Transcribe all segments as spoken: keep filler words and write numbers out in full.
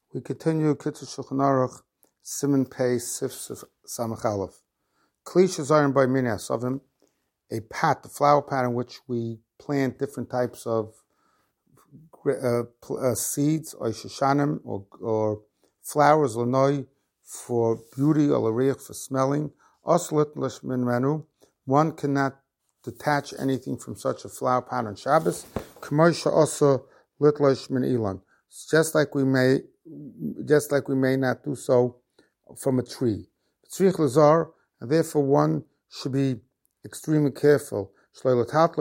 We continue Kitzur Shulchan Aruch, Siman Pei Sif Samach Aleph. Kli Shazarim by Minas of him, a pot, a flower pot in which we plant different types of uh, uh, seeds, or shoshanim, or, or flowers, lanoi, for beauty, or lariach, for smelling. Oslit lishmin menu. One cannot detach anything from such a flower pot on Shabbos. Commercial also litlish min ilan. Just like we may, just like we may not do so from a tree. Tzrich lazar, and therefore one should be extremely careful to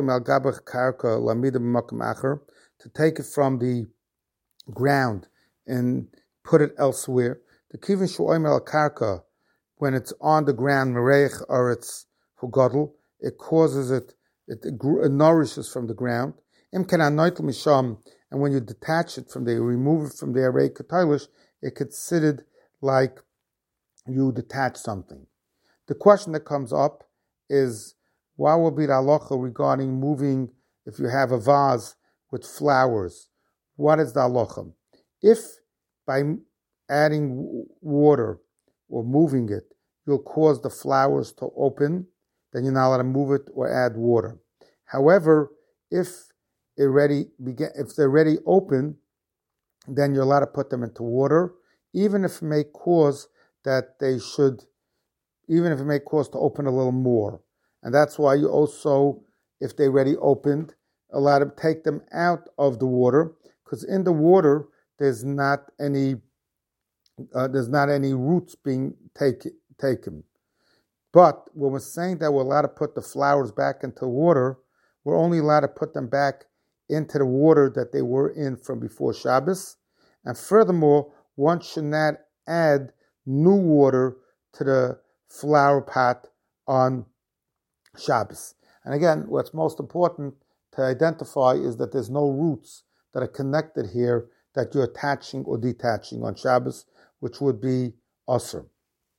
take it from the ground and put it elsewhere. The kivin shu'omer al karka, when it's on the ground, mereich, or it's hugadol, it causes it, it, it nourishes from the ground. And when you detach it from there, remove it from the array katilish, it's considered like you detach something. The question that comes up is, what will be the halacha regarding moving, if you have a vase with flowers? What is the halacha? If by adding water or moving it, you'll cause the flowers to open, then you're not allowed to move it or add water. However, if it already began, if they're already open, then you're allowed to put them into water, even if it may cause that they should, even if it may cause to open a little more. And that's why you also, if they already opened, allowed to take them out of the water, because in the water there's not any uh, there's not any roots being take, taken. But when we're saying that we're allowed to put the flowers back into water, we're only allowed to put them back into the water that they were in from before Shabbos. And furthermore, one should not add new water to the flower pot on Shabbos. And again, what's most important to identify is that there's no roots that are connected here that you're attaching or detaching on Shabbos, which would be asur.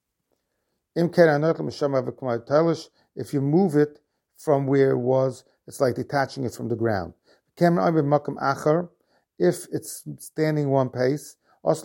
If you move it from where it was, it's like detaching it from the ground. If it's standing one pace, if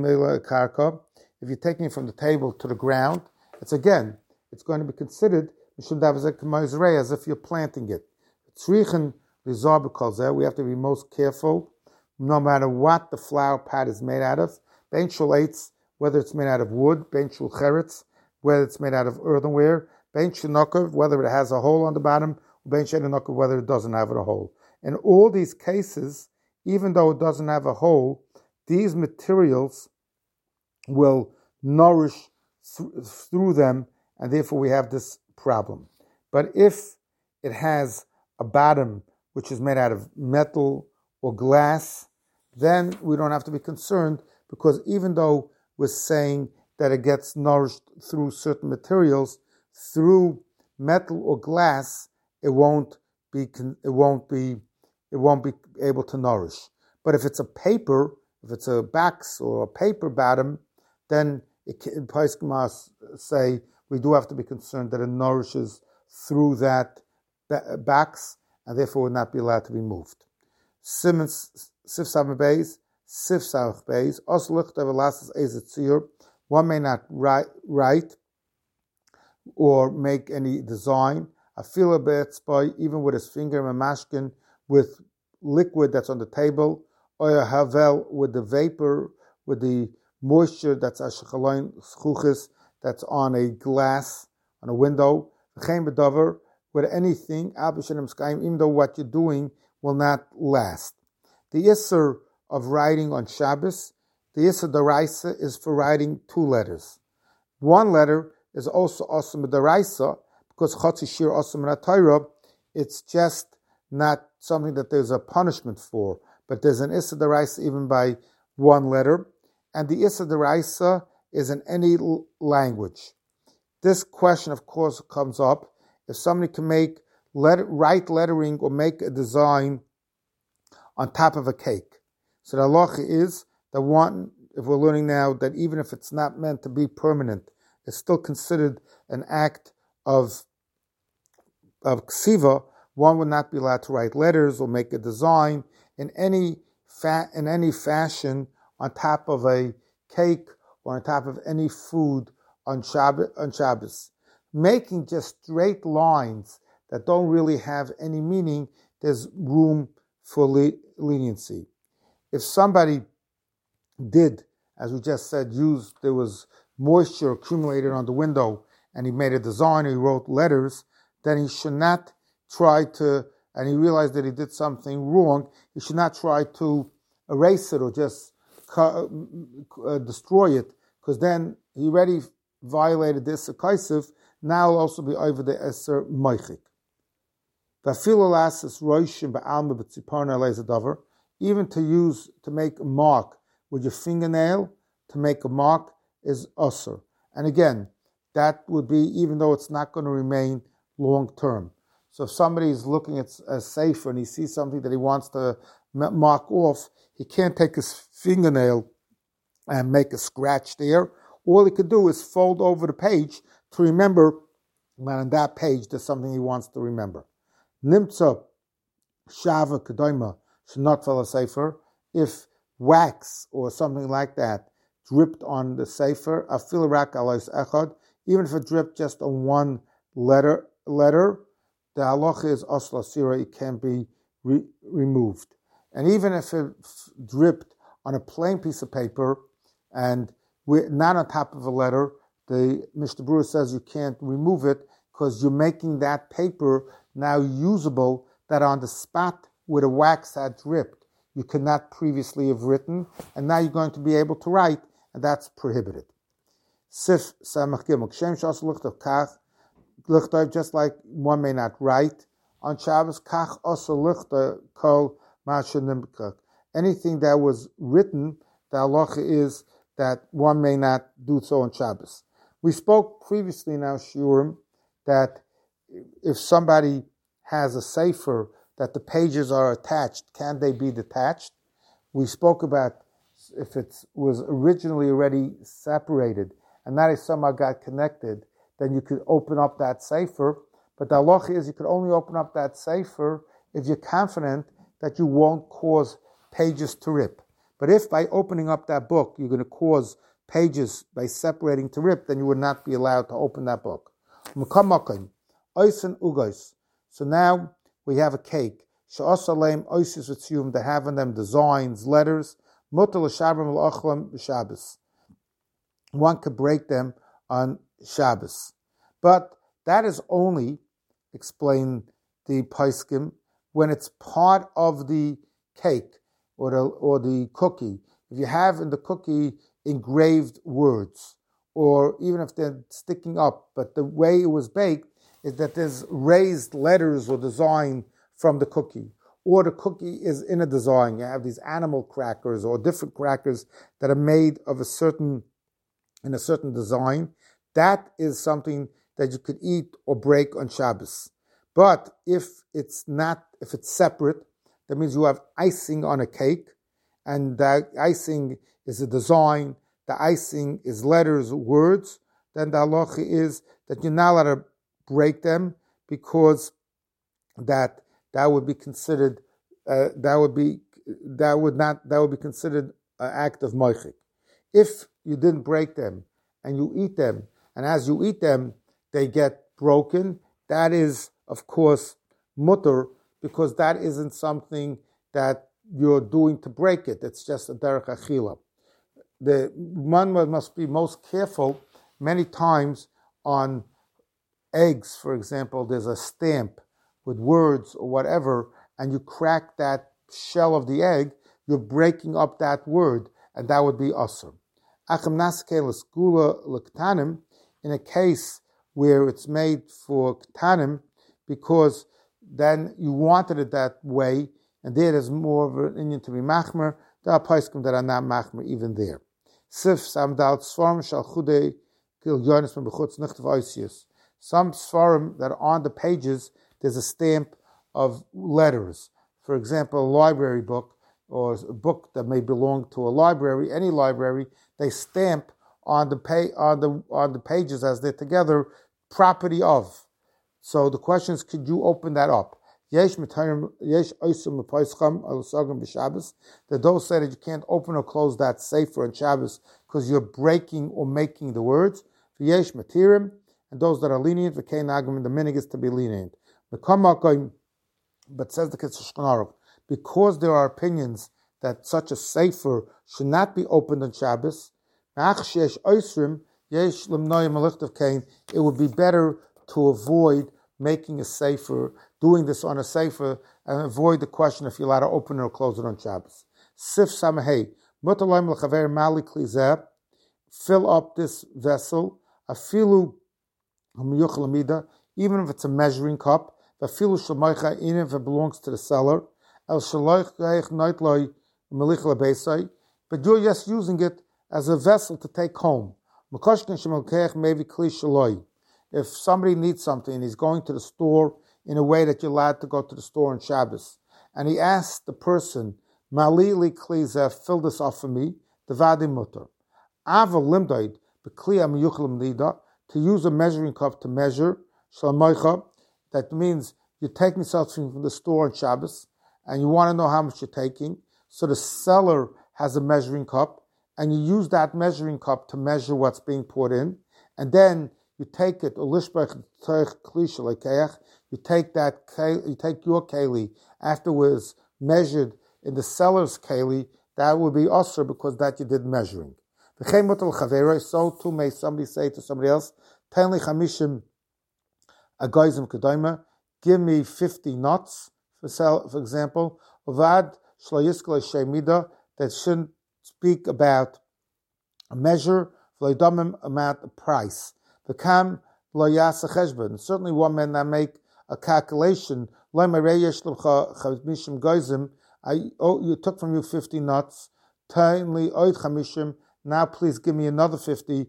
you're taking it from the table to the ground, it's again, it's going to be considered as if you're planting it. We have to be most careful, no matter what the flower pot is made out of. Whether it's made out of wood, whether it's made out of earthenware, whether it has a hole on the bottom, whether it doesn't have a hole. In all these cases, even though it doesn't have a hole, these materials will nourish th- through them, and therefore we have this problem. But if it has a bottom which is made out of metal or glass, then we don't have to be concerned, because even though we're saying that it gets nourished through certain materials, through metal or glass, it won't be it won't be it won't be able to nourish. But if it's a paper, if it's a box or a paper bottom, then it can, Paiskim say we do have to be concerned that it nourishes through that box, and therefore would not be allowed to be moved. Simmons Sif Samach Beis, Sif Samach Beis, Oslich Develasas Ezetzir. One may not write, write or make any design. I feel a bit by even with his finger, mamashkin, with liquid that's on the table, or a havel with the vapor, with the moisture that's ashachalain schuchis, that's on a glass, on a window, with anything, even though what you're doing will not last. The Isser of writing on Shabbos, the Isser Daraisa is for writing two letters. One letter is also Osam Daraisa, because Chotzi Shir Osam Torah, it's just not something that there's a punishment for, but there's an Isser Daraisa even by one letter, and the Isser Daraisa is in any l- language. This question, of course, comes up if somebody can make letter, write lettering or make a design on top of a cake. So the halacha is that one, if we're learning now that even if it's not meant to be permanent, it's still considered an act of of ksiva. One would not be allowed to write letters or make a design in any fa- in any fashion on top of a cake or on top of any food on Shabbos, on Shabbos. Making just straight lines that don't really have any meaning, there's room for le- leniency. If somebody did, as we just said, use, there was moisture accumulated on the window and he made a design, he wrote letters, then he should not try to, and he realized that he did something wrong, he should not try to erase it or just uh, destroy it, because then he already violated this akaisiv. Now will also be over the eser moichik. Even to use, to make a mark with your fingernail, to make a mark is usr. And again, that would be, even though it's not going to remain long term. So if somebody is looking at a sefer and he sees something that he wants to mark off, he can't take his fingernail and make a scratch there. All he could do is fold over the page to remember that on that page there's something he wants to remember. Nimtza shava kedoima shenot fel sefer. If wax or something like that dripped on the sefer, afil rak alos echad, even if it dripped just on one letter, letter, the halacha is asla sira, it can be re- removed. And even if it dripped on a plain piece of paper and not on top of a letter, the Mishnah Berurah says you can't remove it because you're making that paper now usable, that on the spot where the wax had dripped, you could not previously have written, and now you're going to be able to write, and that's prohibited. Sif samach gimel kshem shas luchtav kach luchtav, just like one may not write on Shabbos, kach also luchtav kol ma'ashenimkach. Anything that was written, the halacha is that one may not do so on Shabbos. We spoke previously in our shiurim that if somebody has a sefer that the pages are attached, can they be detached? We spoke about if it was originally already separated and that is somehow got connected, then you could open up that sefer. But the halacha is you could only open up that sefer if you're confident that you won't cause pages to rip. But if by opening up that book you're going to cause pages by separating to rip, then you would not be allowed to open that book. So now we have a cake. They have in them designs, letters. One could break them on Shabbos. But that is only, explain the Paiskim, when it's part of the cake or the, or the cookie. If you have in the cookie engraved words, or even if they're sticking up, but the way it was baked is that there's raised letters or design from the cookie, or the cookie is in a design. You have these animal crackers or different crackers that are made of a certain, in a certain design. That is something that you could eat or break on Shabbos. But if it's not, if it's separate, that means you have icing on a cake, and that icing is a design, the icing is letters, words, then the halacha is that you're not allowed to break them, because that that would be considered uh, that would be that would not that would be considered an act of moichik. If you didn't break them and you eat them, and as you eat them they get broken, that is of course mutter, because that isn't something that you're doing to break it. It's just a derech achila. The one must be most careful. Many times on eggs, for example, there's a stamp with words or whatever, and you crack that shell of the egg, you're breaking up that word, and that would be asur. In a case where it's made for ktanim, because then you wanted it that way, and there there's more of an Indian to be machmer. There are paiskim that are not machmer even there. Sif samdal svarim shal chudei kil yonis from bechutz nichtav oisius. Some svarim that are on the pages, there's a stamp of letters. For example, a library book, or a book that may belong to a library, any library, they stamp on the pay, on the on the pages as they're together, property of. So the question is, could you open that up? Yesh mitarim yesh oisum mepoischam alusagim b'Shabbos. That those say that you can't open or close that sefer on Shabbos because you're breaking or making the words. Yesh matirim, and those that are lenient, v'kein nagim, the minig is to be lenient. But says the Kitzur Shulchan Aruch, because there are opinions that such a sefer should not be opened on Shabbos, it would be better to avoid making a sefer, doing this on a sefer, and avoid the question if you're allowed to open it or close it on Shabbos. Sif Samahei, fill up this vessel, afilu even if it's a measuring cup, even if it belongs to the seller, but you're just using it as a vessel to take home. If somebody needs something and he's going to the store in a way that you're allowed to go to the store on Shabbos, and he asks the person, Malili kliza, fill this off for me, devadi mutter. Ava limdaid, bekliya miyuchlim lida, to use a measuring cup to measure, shalmoicha, that means you're taking something from the store on Shabbos, and you want to know how much you're taking, so the seller has a measuring cup, and you use that measuring cup to measure what's being poured in, and then you take it, you take that, you take your keli afterwards measured in the seller's keli, that would be usher because that you did measuring. So too may somebody say to somebody else, give me fifty nuts, for, sell, for example, that shouldn't speak about a measure, amount, a price. And certainly one may not make a calculation. I, oh, you took from you fifty nuts. Now please give me another fifty.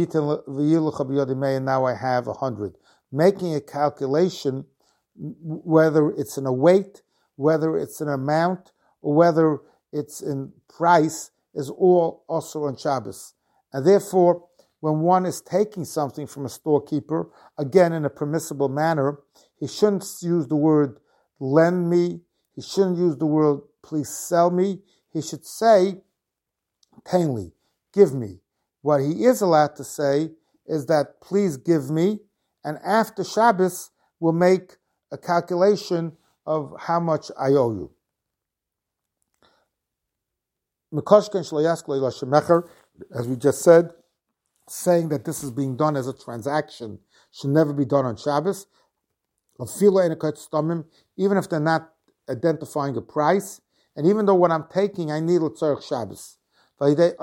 And now I have a hundred. Making a calculation, whether it's in a weight, whether it's an amount, or whether it's in price, is all also on Shabbos. And therefore, when one is taking something from a storekeeper, again in a permissible manner, he shouldn't use the word lend me, he shouldn't use the word please sell me, he should say tainly, give me. What he is allowed to say is that please give me, and after Shabbos we'll make a calculation of how much I owe you. As we just said, saying that this is being done as a transaction should never be done on Shabbos. Even if they're not identifying a price, and even though what I'm taking I need l'tzorech Shabbos. That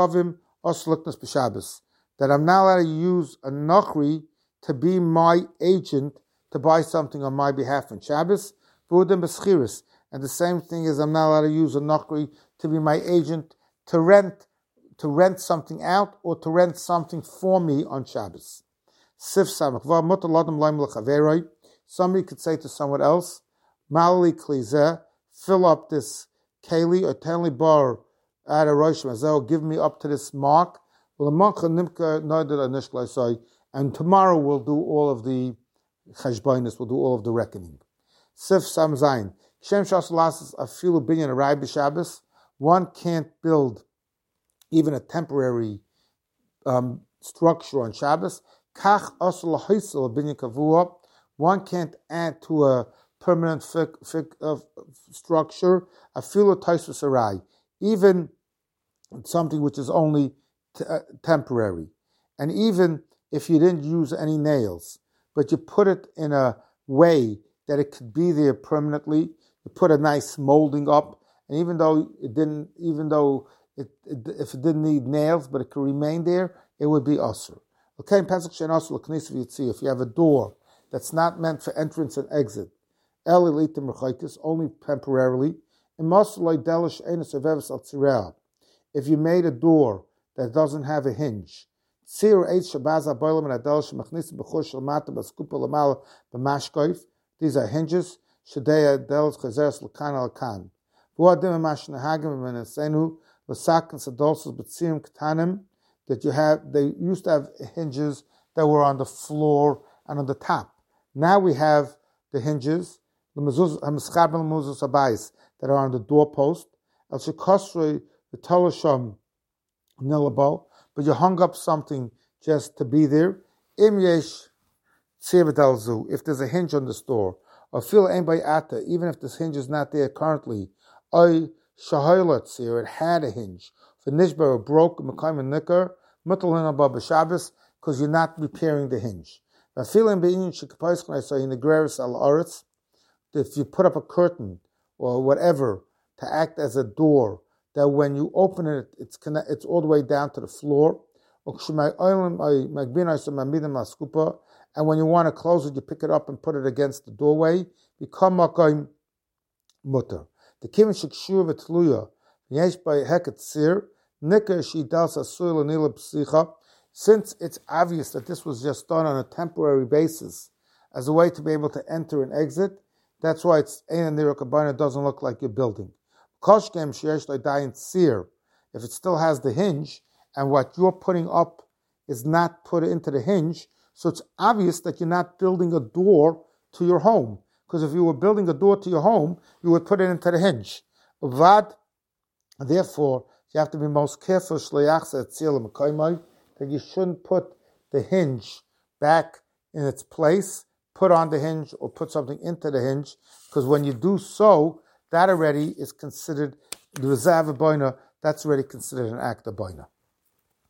I'm not allowed to use a nochri to be my agent to buy something on my behalf on Shabbos. And the same thing is I'm not allowed to use a nochri to be my agent to rent to rent something out or to rent something for me on Shabbos. Somebody could say to someone else, Malali klize, fill up this keli or tenli bar at a rosh mazel, give me up to this mark. And tomorrow we'll do all of the cheshbonis, we'll do all of the reckoning. Sif Sam Zayin. Shem Shas Afilu Binyan Arai b'Shabbos. One can't build even a temporary um, structure on Shabbos. Kach Asal Haisel Binyan Kavua. One can't add to a permanent fik, fik, uh, structure. Afilu Taisus Arai. Even something which is only t- uh, temporary. And even if you didn't use any nails, but you put it in a way that it could be there permanently, you put a nice molding up, and even though it didn't, even though it, it if it didn't need nails, but it could remain there, it would be usher. Okay, in Pesach Shein Asur L'Knisa V'Yitzia, if you have a door that's not meant for entrance and exit, El Elitim Rechaitis, only temporarily, if you made a door that doesn't have a hinge, these are hinges. That you have, they used to have hinges that were on the floor and on the top. Now we have the hinges that are on the doorpost. El shekosrei v'tolasham nilabo, but you hung up something just to be there. Im yesh tzir, if there's a hinge on the store, or feel ein by ata, even if this hinge is not there currently. Oy shahoyla tzir, it had a hinge. For nishbar broke mekayim and nicker, mutal hinabah b'Shabbos, because you're not repairing the hinge. If you put up a curtain or whatever to act as a door, that when you open it, it's connect, it's all the way down to the floor. And when you want to close it, you pick it up and put it against the doorway. Become makayim mutter. The kim shikshu v'tluya yesh by heket sir nikah she das asul anila psicha. Since it's obvious that this was just done on a temporary basis as a way to be able to enter and exit, that's why it's ein nira kabana, doesn't look like you're building. Koshkem sheyesh dayin sir, if it still has the hinge and what you're putting up is not put into the hinge, so it's obvious that you're not building a door to your home. Because if you were building a door to your home, you would put it into the hinge. Uvad, therefore, you have to be most careful that you shouldn't put the hinge back in its place, put on the hinge or put something into the hinge, because when you do so, that already is considered, the reserve of boina, that's already considered an act of boina.